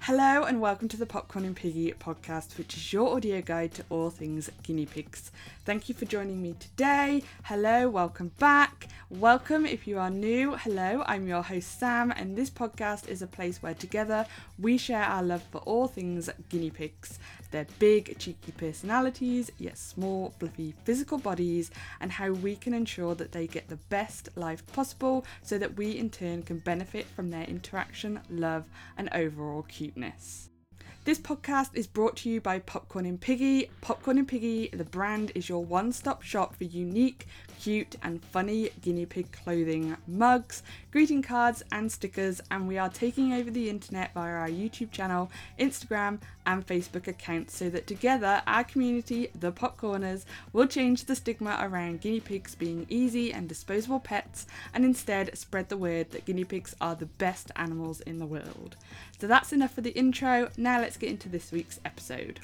Hello and welcome to the Popcorn and Piggy podcast, which is your audio guide to all things guinea pigs. Thank you for joining me today. Hello, welcome back. Welcome if you are new. Hello, I'm your host Sam, and this podcast is a place where together we share our love for all things guinea pigs. Their big, cheeky personalities, yet small, fluffy physical bodies, and how we can ensure that they get the best life possible so that we in turn can benefit from their interaction, love, and overall cuteness. This podcast is brought to you by Popcorn and Piggy. Popcorn and Piggy, the brand, is your one-stop shop for unique, cute and funny guinea pig clothing, mugs, greeting cards and stickers, and we are taking over the internet via our YouTube channel, Instagram and Facebook accounts so that together our community, the Popcorners, will change the stigma around guinea pigs being easy and disposable pets and instead spread the word that guinea pigs are the best animals in the world. So that's enough for the intro. Now let's get into this week's episode.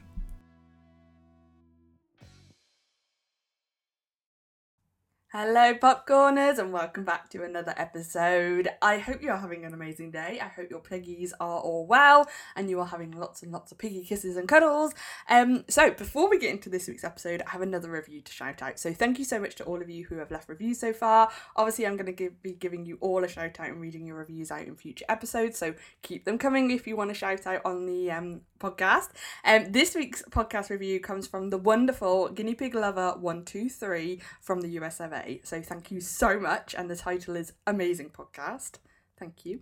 Hello Popcorners and welcome back to another episode. I hope you are having an amazing day. I hope your piggies are all well and you are having lots and lots of piggy kisses and cuddles. So before we get into this week's episode, I have another review to shout out. So thank you so much to all of you who have left reviews so far. Obviously I'm going to be giving you all a shout out and reading your reviews out in future episodes, so keep them coming if you want to shout out on the podcast. This week's podcast review comes from the wonderful Guinea Pig Lover 123 from the US of A. So thank you so much, and the title is Amazing Podcast. Thank you.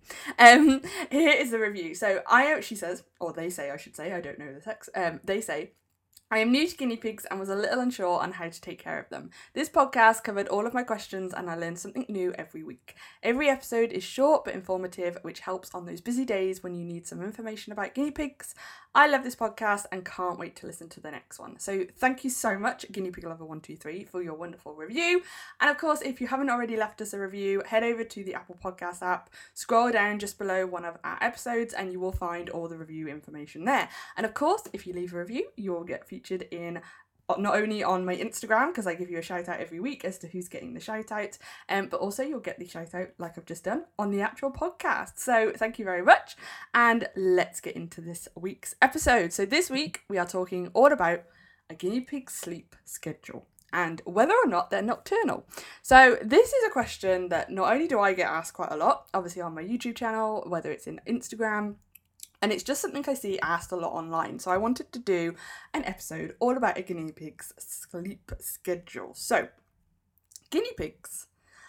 Here is the review. So she says, or they say, I should say, I don't know the sex. They say, I am new to guinea pigs and was a little unsure on how to take care of them. This podcast covered all of my questions and I learned something new every week. Every episode is short but informative, which helps on those busy days when you need some information about guinea pigs. I love this podcast and can't wait to listen to the next one. So thank you so much, Guinea Pig Lover 123, for your wonderful review. And of course, if you haven't already left us a review, head over to the Apple Podcast app, scroll down just below one of our episodes and you will find all the review information there. And of course, if you leave a review, you will get featured in not only on my Instagram, because I give you a shout out every week as to who's getting the shout out, but also you'll get the shout out like I've just done on the actual podcast. So thank you very much, and let's get into this week's episode. So this week we are talking all about a guinea pig sleep schedule and whether or not they're nocturnal. So this is a question that not only do I get asked quite a lot, obviously on my YouTube channel, whether it's in Instagram, and it's just something I see asked a lot online. So I wanted to do an episode all about a guinea pig's sleep schedule. So, guinea pigs,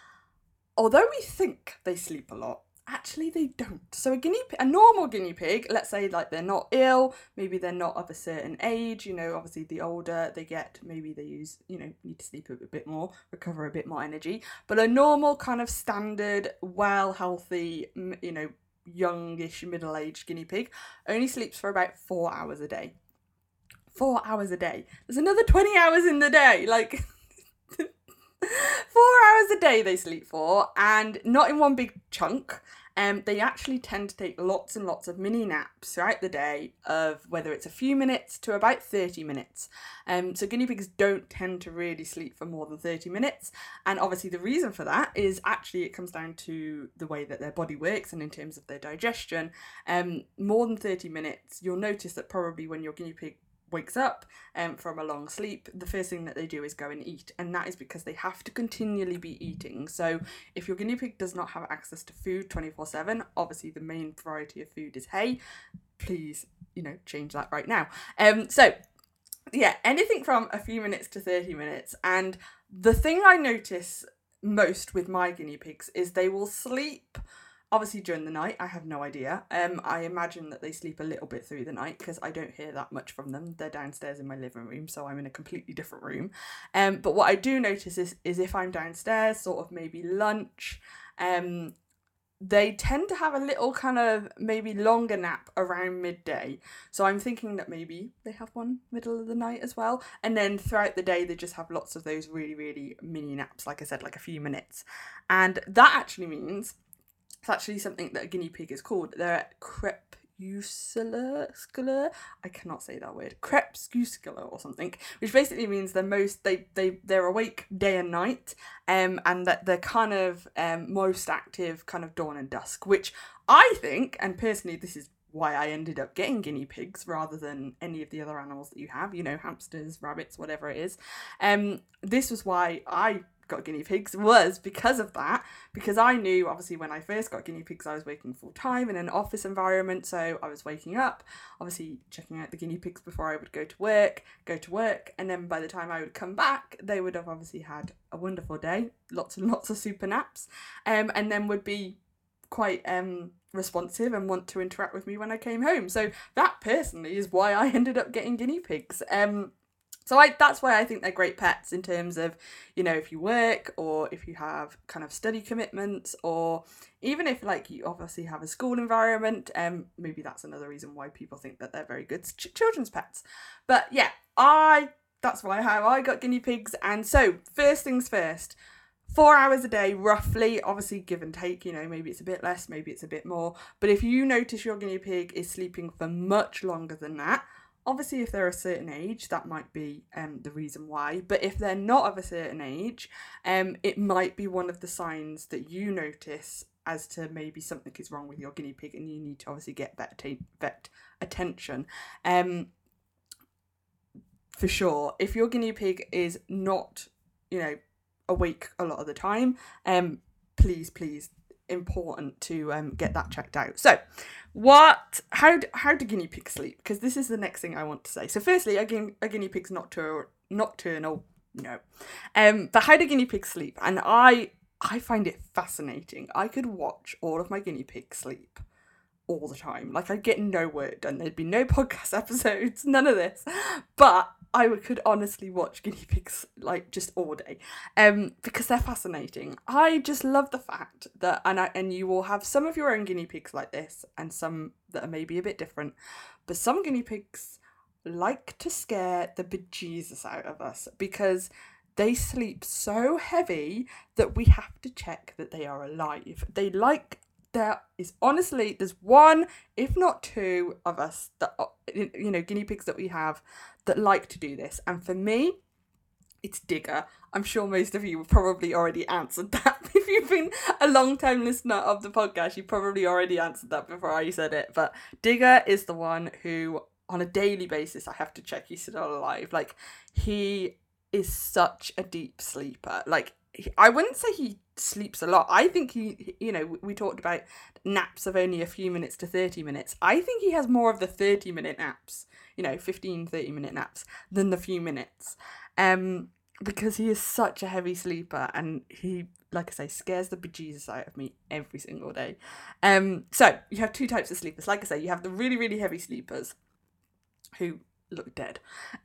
although we think they sleep a lot, actually they don't. So a normal guinea pig, let's say like they're not ill, maybe they're not of a certain age, obviously the older they get, maybe they need to sleep a bit more, recover a bit more energy. But a normal kind of standard, well, healthy, youngish, middle-aged guinea pig only sleeps for about 4 hours a day. 4 hours a day. There's another 20 hours in the day. 4 hours a day they sleep for, and not in one big chunk. They actually tend to take lots and lots of mini naps throughout the day of whether it's a few minutes to about 30 minutes. So guinea pigs don't tend to really sleep for more than 30 minutes. And obviously the reason for that is actually it comes down to the way that their body works and in terms of their digestion. More than 30 minutes, you'll notice that probably when your guinea pig wakes up from a long sleep, the first thing that they do is go and eat, and that is because they have to continually be eating. So if your guinea pig does not have access to food 24/7, obviously the main variety of food is hay, please change that right now. So yeah, anything from a few minutes to 30 minutes. And the thing I notice most with my guinea pigs is they will sleep obviously during the night. I have no idea. I imagine that they sleep a little bit through the night because I don't hear that much from them. They're downstairs in my living room, so I'm in a completely different room. But what I do notice is if I'm downstairs, sort of maybe lunch, they tend to have a little kind of maybe longer nap around midday. So I'm thinking that maybe they have one middle of the night as well. And then throughout the day, they just have lots of those really, really mini naps, like I said, like a few minutes. And that actually means it's actually something that a guinea pig is called. They're crepuscular. I cannot say that word. Crepuscular or something, which basically means they're awake day and night, and that they're kind of most active kind of dawn and dusk, which I think, and personally this is why I ended up getting guinea pigs rather than any of the other animals that you have, hamsters, rabbits, whatever it is. This was why I got guinea pigs, was because of that, because I knew obviously when I first got guinea pigs I was working full time in an office environment, so I was waking up, obviously checking out the guinea pigs before I would go to work, and then by the time I would come back they would have obviously had a wonderful day, lots and lots of super naps, and then would be quite responsive and want to interact with me when I came home. So that personally is why I ended up getting guinea pigs. So that's why I think they're great pets in terms of, if you work or if you have kind of study commitments, or even if like you obviously have a school environment, maybe that's another reason why people think that they're very good children's pets. But yeah, that's how I got guinea pigs. And so first things first, 4 hours a day, roughly, obviously give and take, maybe it's a bit less, maybe it's a bit more. But if you notice your guinea pig is sleeping for much longer than that, obviously if they're a certain age, that might be the reason why. But if they're not of a certain age, it might be one of the signs that you notice as to maybe something is wrong with your guinea pig and you need to obviously get vet attention. For sure, if your guinea pig is not, awake a lot of the time, please important to get that checked out. So how do guinea pigs sleep? Because this is the next thing I want to say. So firstly, a guinea pig's nocturnal, no. But how do guinea pigs sleep? And I find it fascinating. I could watch all of my guinea pigs sleep all the time. Like, I'd get no work done. There'd be no podcast episodes, none of this. But I could honestly watch guinea pigs like just all day, because they're fascinating. I just love the fact that, and you will have some of your own guinea pigs like this, and some that are maybe a bit different. But some guinea pigs like to scare the bejesus out of us because they sleep so heavy that we have to check that they are alive. There's one, if not two of us that, guinea pigs that we have that like to do this. And for me, it's Digger. I'm sure most of you have probably already answered that. If you've been a long-time listener of the podcast, you probably already answered that before I said it. But Digger is the one who, on a daily basis, I have to check he's still alive. Like, he is such a deep sleeper. Like, I wouldn't say he sleeps a lot. I think he, we talked about naps of only a few minutes to 30 minutes. I think he has more of the 30-minute naps, 15, 30-minute naps than the few minutes. Because he is such a heavy sleeper and he, like I say, scares the bejesus out of me every single day. So you have two types of sleepers. Like I say, you have the really, really heavy sleepers who look dead.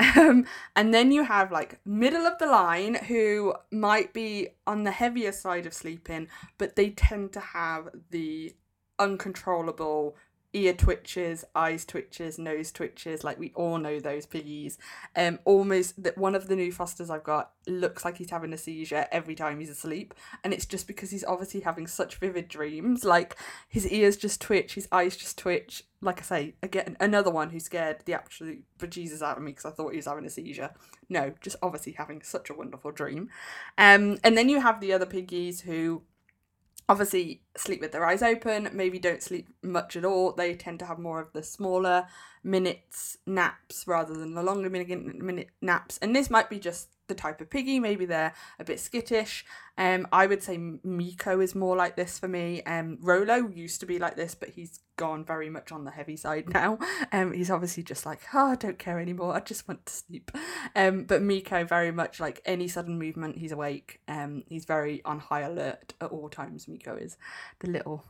And then you have like middle of the line who might be on the heavier side of sleeping, but they tend to have the uncontrollable ear twitches, eyes twitches, nose twitches. Like, we all know those piggies. Almost that one of the new fosters I've got looks like he's having a seizure every time he's asleep, and it's just because he's obviously having such vivid dreams. Like, his ears just twitch, his eyes just twitch. Like I say, again, another one who scared the absolute bejesus out of me because I thought he was having a seizure. No, just obviously having such a wonderful dream. And then you have the other piggies who obviously sleep with their eyes open, maybe don't sleep much at all. They tend to have more of the smaller minutes naps rather than the longer minute naps. And this might be just the type of piggy. Maybe they're a bit skittish. I would say Miko is more like this for me. Rolo used to be like this, but he's gone very much on the heavy side now. He's obviously just like, I don't care anymore, I just want to sleep. But Miko, very much like any sudden movement, he's awake. He's very on high alert at all times. Miko is the little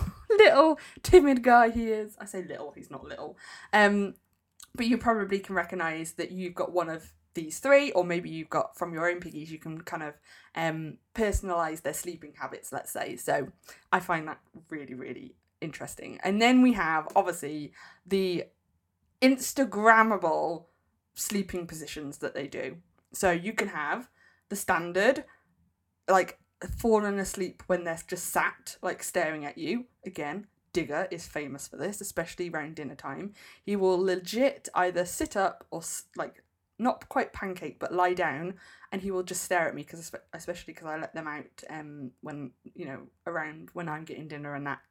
timid guy he is. I say little, he's not little. But you probably can recognise that you've got one of these three, or maybe you've got from your own piggies, you can kind of personalise their sleeping habits, let's say. So I find that really, really interesting. And then we have obviously the Instagrammable sleeping positions that they do. So you can have the standard, like falling asleep when they're just sat, like staring at you. Again, Digger is famous for this, especially around dinner time. He will legit either sit up or like not quite pancake, but lie down, and he will just stare at me, especially because I let them out when, around when I'm getting dinner and that.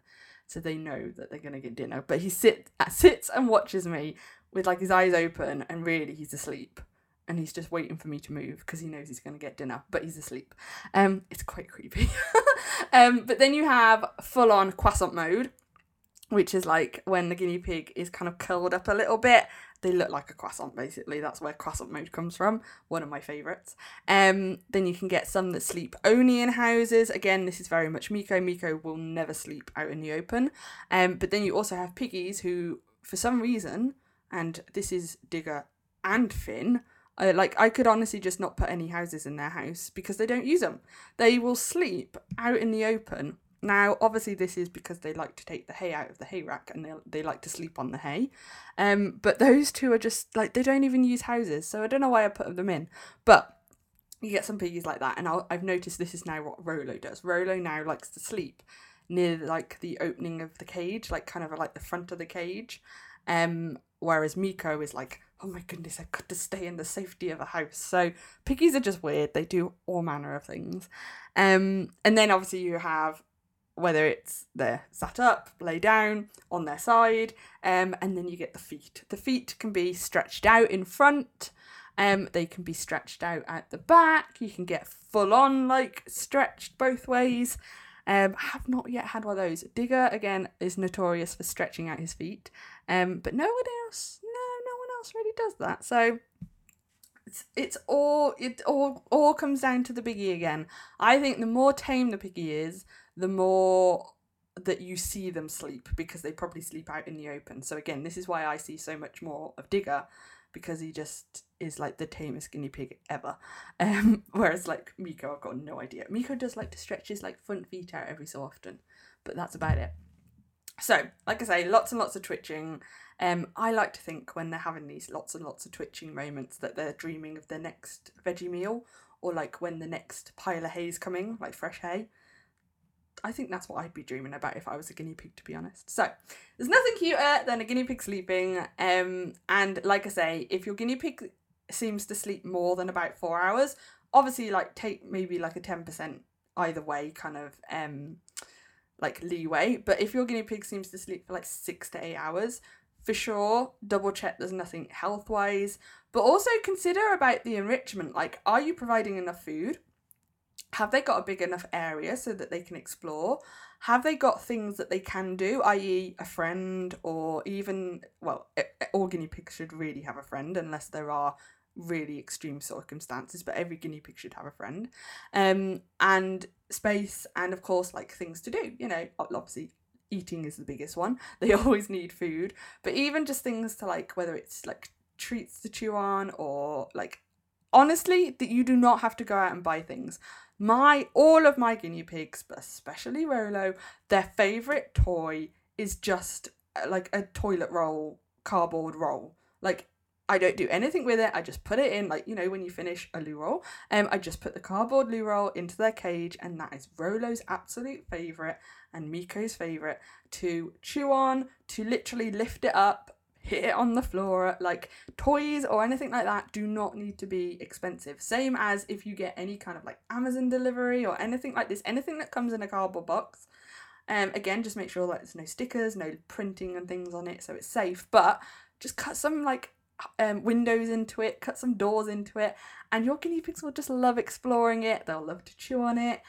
so they know that they're going to get dinner. But he sits and watches me with like his eyes open, and really he's asleep. And he's just waiting for me to move because he knows he's going to get dinner, but he's asleep. It's quite creepy. But then you have full-on croissant mode, which is like when the guinea pig is kind of curled up a little bit. They look like a croissant, basically. That's where croissant mode comes from. One of my favourites. Then you can get some that sleep only in houses. Again, this is very much Miko. Miko will never sleep out in the open. But then you also have piggies who, for some reason, and this is Digger and Finn, I could honestly just not put any houses in their house because they don't use them. They will sleep out in the open. Now, obviously, this is because they like to take the hay out of the hay rack and they like to sleep on the hay. But those two are just, like, they don't even use houses. So I don't know why I put them in. But you get some piggies like that. And I've noticed this is now what Rolo does. Rolo now likes to sleep near, like, the opening of the cage, like, kind of like the front of the cage. Whereas Miko is like, oh my goodness, I've got to stay in the safety of a house. So piggies are just weird. They do all manner of things. And then obviously you have, whether it's they're sat up, lay down, on their side, and then you get the feet. The feet can be stretched out in front. They can be stretched out at the back. You can get full on, like, stretched both ways. I have not yet had one of those. Digger, again, is notorious for stretching out his feet. But no one else really does that. So it all comes down to the piggy again. I think the more tame the piggy is, the more that you see them sleep, because they probably sleep out in the open. So again, this is why I see so much more of Digger, because he just is like the tamest guinea pig ever. Whereas like Miko, I've got no idea. Miko does like to stretch his like front feet out every so often, but that's about it. So, like I say, lots and lots of twitching. I like to think when they're having these lots and lots of twitching moments that they're dreaming of their next veggie meal, or like when the next pile of hay is coming, like fresh hay. I think that's what I'd be dreaming about if I was a guinea pig, to be honest. So, there's nothing cuter than a guinea pig sleeping. And like I say, if your guinea pig seems to sleep more than about 4 hours, obviously like take maybe like a 10% either way kind of like leeway. But if your guinea pig seems to sleep for like 6 to 8 hours, for sure, double check there's nothing health-wise. But also consider about the enrichment. Like, are you providing enough food? Have they got a big enough area so that they can explore? Have they got things that they can do, i.e. a friend, or even, well, all guinea pigs should really have a friend unless there are really extreme circumstances, but every guinea pig should have a friend. And space, and of course, like, things to do. You know, obviously, eating is the biggest one. They always need food. But even just things to, like, whether it's, like, treats to chew on, or, like, honestly, that you do not have to go out and buy things. All of my guinea pigs, but especially Rolo, their favourite toy is just like a toilet roll, cardboard roll. Like, I don't do anything with it. I just put it in, like, you know, when you finish a loo roll, I just put the cardboard loo roll into their cage, and that is Rolo's absolute favourite and Miko's favourite to chew on, to literally lift it up, hit it on the floor. Like, toys or anything like that do not need to be expensive. Same as if you get any kind of like Amazon delivery or anything like this, anything that comes in a cardboard box. Again, just make sure that there's no stickers, no printing and things on it, so it's safe. But just cut some like windows into it, cut some doors into it, and your guinea pigs will just love exploring it. They'll love to chew on it.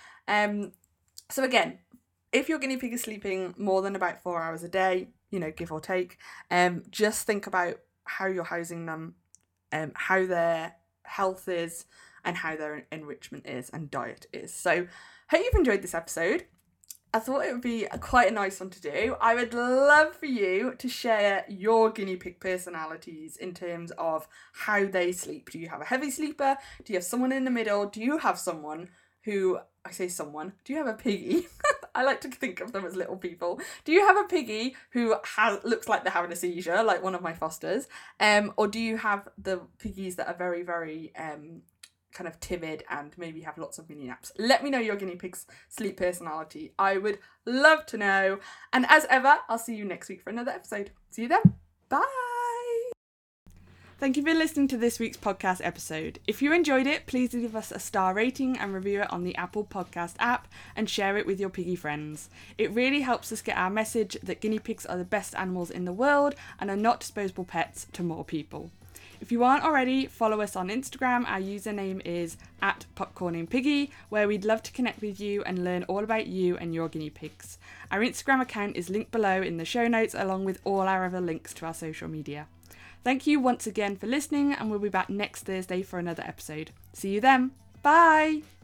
So again, if your guinea pig is sleeping more than about 4 hours a day, you know, give or take, just think about how you're housing them, how their health is, and how their enrichment is and diet is. So, hope you've enjoyed this episode. I thought it would be quite a nice one to do. I would love for you to share your guinea pig personalities in terms of how they sleep. Do you have a heavy sleeper? Do you have someone in the middle? Do you have someone who, I say someone, do you have a piggy? I like to think of them as little people. Do you have a piggy who looks like they're having a seizure, like one of my fosters? Or do you have the piggies that are very, very kind of timid and maybe have lots of mini naps? Let me know your guinea pig's sleep personality. I would love to know. And as ever, I'll see you next week for another episode. See you then. Bye. Thank you for listening to this week's podcast episode. If you enjoyed it, please leave us a star rating and review it on the Apple Podcast app and share it with your piggy friends. It really helps us get our message that guinea pigs are the best animals in the world and are not disposable pets to more people. If you aren't already, follow us on Instagram. Our username is @popcorningpiggy, where we'd love to connect with you and learn all about you and your guinea pigs. Our Instagram account is linked below in the show notes, along with all our other links to our social media. Thank you once again for listening, and we'll be back next Thursday for another episode. See you then. Bye!